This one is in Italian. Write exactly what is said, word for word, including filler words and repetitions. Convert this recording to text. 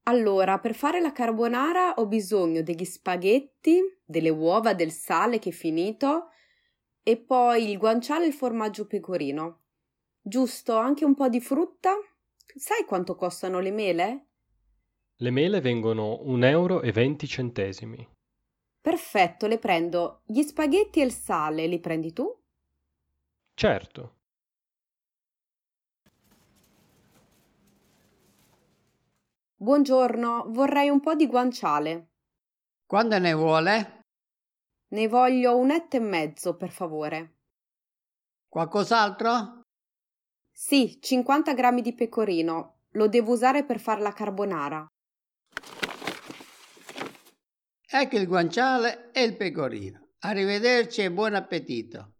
Allora, per fare la carbonara ho bisogno degli spaghetti, delle uova, del sale che è finito e poi il guanciale e il formaggio pecorino. Giusto, anche un po' di frutta? Sai quanto costano le mele? Le mele vengono un euro e venti centesimi. Perfetto, le prendo. Gli spaghetti e il sale li prendi tu? Certo. Buongiorno, vorrei un po' di guanciale. Quando ne vuole? Ne voglio un etto e mezzo, per favore. Qualcos'altro? Sì, cinquanta grammi di pecorino. Lo devo usare per far la carbonara. Ecco il guanciale e il pecorino. Arrivederci e buon appetito.